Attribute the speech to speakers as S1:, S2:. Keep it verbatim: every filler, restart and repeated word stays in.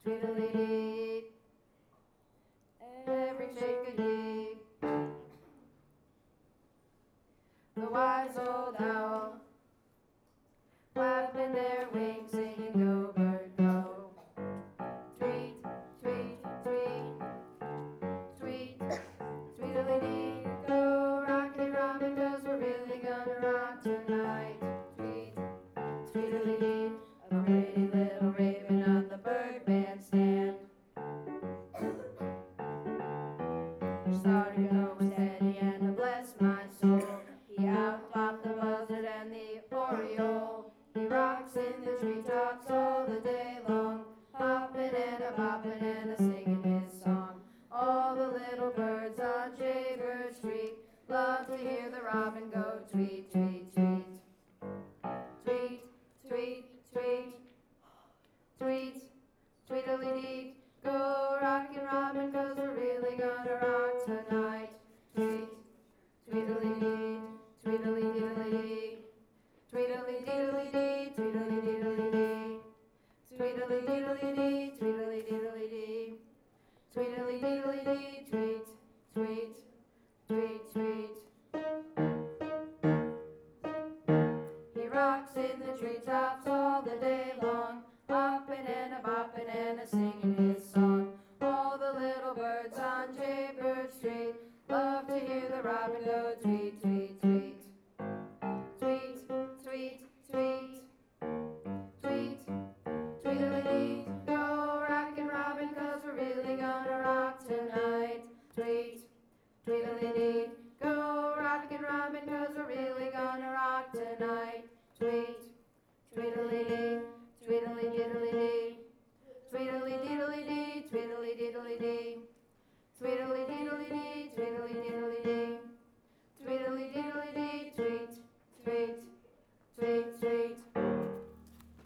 S1: tweedledee, every chickadee. The wise old owl, flapping their wings, singing go bird go. Tweet, tweet, tweet, tweet, tweedledee, go rockety robin, 'cause we're really gonna rock tonight. Tweet, tweedledee, a pretty little raven on the bird bandstand. Started going steady and bless my soul. He out-popped the buzzard and the oriole. He rocks in the treetops all the day long, hopping and a-bopping and a-singing his song. All the little birds on Jaybird Street love to hear the robin go tweet, tweet, tweet. Tweet, tweet, tweet, tweet, tweedledee,